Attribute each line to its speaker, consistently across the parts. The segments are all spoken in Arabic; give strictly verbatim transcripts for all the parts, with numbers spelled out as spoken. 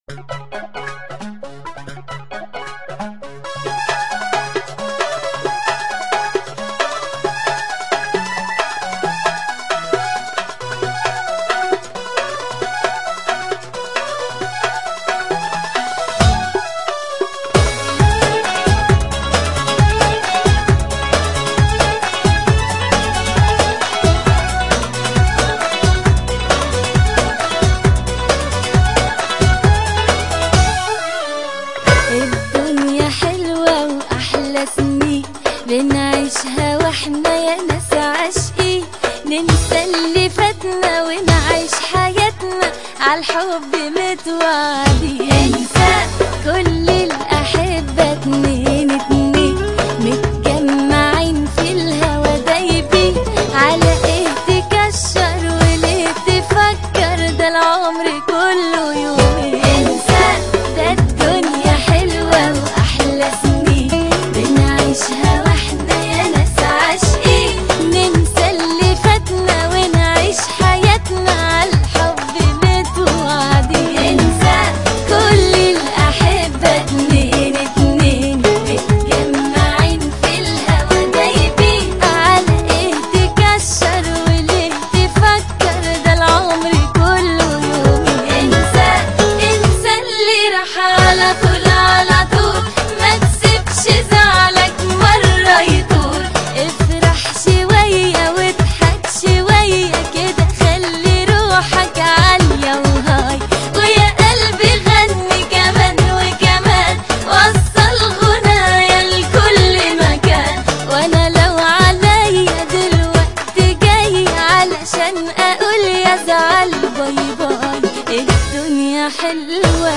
Speaker 1: الدنيا حلوة وأحلى سنين بنعيشها واحنا يا ناس عاشقين، ننسى اللي فاتنا ونعيش حياتنا عالحب متوعدين. انسى كل الأحبة اتنين اتنين متجمعين في الهوا دايبين، على ايه تكشر وليه تفكر؟ ده العمر كله يومين. انسى ده الدنيا حلوة وأحلى سنين بنعيشها واحنا يا ناس عاشقين، ننسى اللي فاتنا ونعيش حياتنا عالحب متوعدين. انسى كل الأحبة اتنين اتنين متجمعين في الهوا دايبين، على ايه تكشر وليه تفكر؟ ده العمر كله يومين. انسى انسى اللي راح على طول على طول، ما تسيبش زعلك مرة يطول. افرح شوية واضحك شوية كده، خلي روحك عالية وهاي، ويا قلبي غني كمان وكمان، وصل غنايا لكل مكان. وانا لو عليا دلوقتي جاي علشان اقول يا زعل باي باي. الدنيا حلوة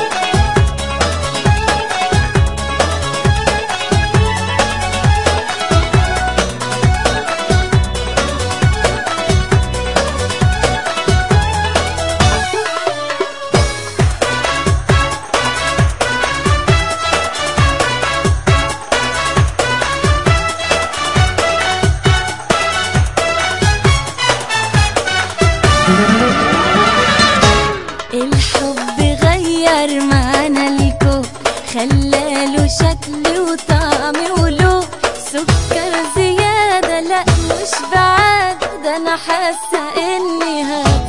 Speaker 1: الحب غير معانا الكون، خلاله شكل وطعم ولون، سكر زيادة لا مش بعاد، ده انا حاسة اني هاد